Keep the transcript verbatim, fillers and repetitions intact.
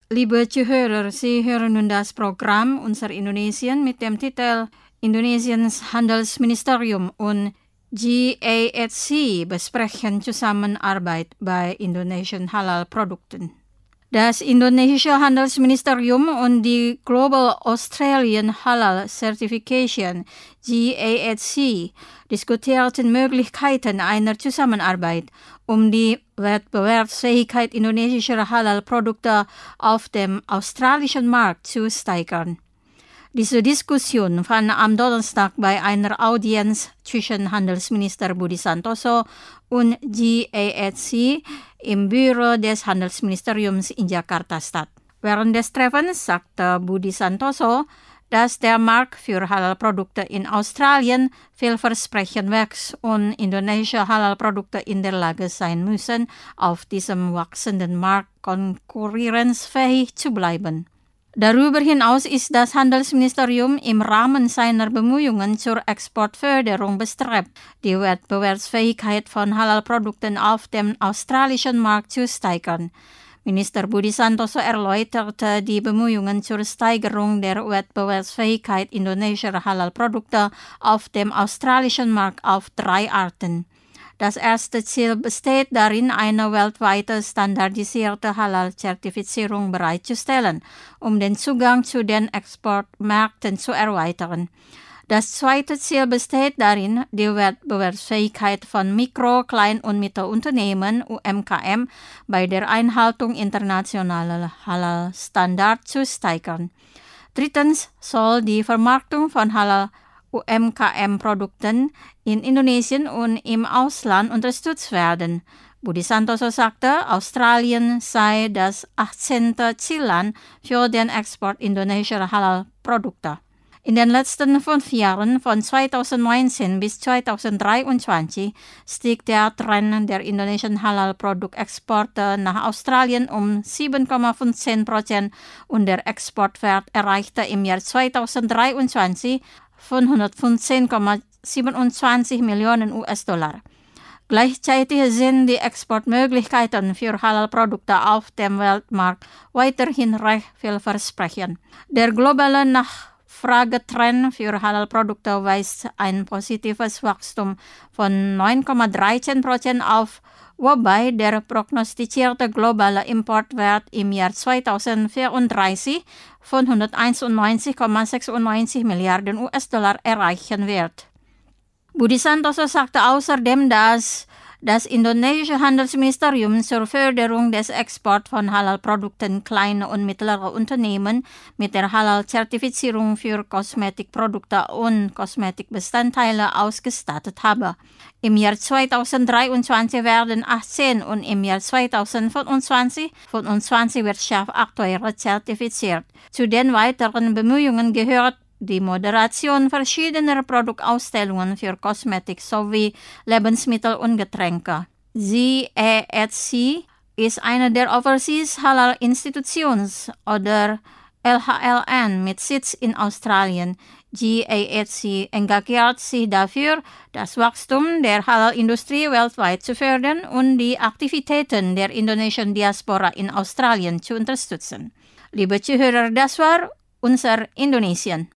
Liebe Zuhörer, Sie hören nun das Programm Unser Indonesien mit dem Titel Indonesiens Handelsministerium und G A H C besprechen Zusammenarbeit bei Indonesian Halal-Produkten. Das indonesische Handelsministerium und die Global Australian Halal Certification G A H C diskutierten Möglichkeiten einer Zusammenarbeit, um die Wettbewerbsfähigkeit indonesischer Halal-Produkte auf dem australischen Markt zu steigern. Diese Diskussion fand am Donnerstag bei einer Audienz zwischen Handelsminister Budi Santoso und G A H C im Büro des Handelsministeriums in Jakarta statt. Während des Treffens sagte Budi Santoso, dass der Markt für Halal-Produkte in Australien vielversprechend wächst und indonesische Halal-Produkte in der Lage sein müssen, auf diesem wachsenden Markt konkurrenzfähig zu bleiben. Darüber hinaus ist das Handelsministerium im Rahmen seiner Bemühungen zur Exportförderung bestrebt, die Wettbewerbsfähigkeit von Halal-Produkten auf dem australischen Markt zu steigern. Minister Budi Santoso erläuterte die Bemühungen zur Steigerung der Wettbewerbsfähigkeit indonesischer Halal-Produkte auf dem australischen Markt auf drei Arten. Das erste Ziel besteht darin, eine weltweite standardisierte Halal-Zertifizierung bereitzustellen, um den Zugang zu den Exportmärkten zu erweitern. Das zweite Ziel besteht darin, die Wettbewerbsfähigkeit von Mikro-, Klein- und Mittelunternehmen U M K M bei der Einhaltung internationaler Halal-Standards zu steigern. Drittens soll die Vermarktung von Halal U M K M-Produkten in Indonesien und im Ausland unterstützt werden. Budi Santoso sagte, Australien sei das achtzehnte Zielland für den Export indonesischer Halal-Produkte. In den letzten fünf Jahren, von zweitausendneunzehn bis zweitausenddreiundzwanzig, stieg der Trend der indonesischen Halal-Produktexporte nach Australien um sieben Komma fünfzehn Prozent und der Exportwert erreichte im Jahr zweitausenddreiundzwanzig fünfhundertfünfzehn Komma siebenundzwanzig Millionen U S-Dollar. Gleichzeitig sind die Exportmöglichkeiten für Halal-Produkte auf dem Weltmarkt weiterhin recht vielversprechend. Der globale Nachfragetrend für Halal-Produkte weist ein positives Wachstum von neun Komma dreizehn Prozent auf, wobei der prognostizierte globale Importwert im Jahr zweitausendvierunddreißig von hunderteinundneunzig Komma sechsundneunzig Milliarden U S-Dollar erreichen wird. Budi Santoso sagte außerdem, dass das indonesische Handelsministerium zur Förderung des Exports von Halal-Produkten kleine und mittlere Unternehmen mit der Halal-Zertifizierung für Kosmetikprodukte und Kosmetikbestandteile ausgestattet habe. Im Jahr zweitausenddreiundzwanzig werden achtzehn und im Jahr zweitausendfünfundzwanzig fünfundzwanzig Wirtschaftsakteure zertifiziert. Zu den weiteren Bemühungen gehört die Moderation verschiedener Produktausstellungen für Kosmetik sowie Lebensmittel und Getränke. G A H C ist eine der Overseas Halal Institutions oder L H L N mit Sitz in Australien. G A H C engagiert sich dafür, das Wachstum der Halal-Industrie weltweit zu fördern und die Aktivitäten der indonesischen Diaspora in Australien zu unterstützen. Liebe Zuhörer, das war unser Indonesien.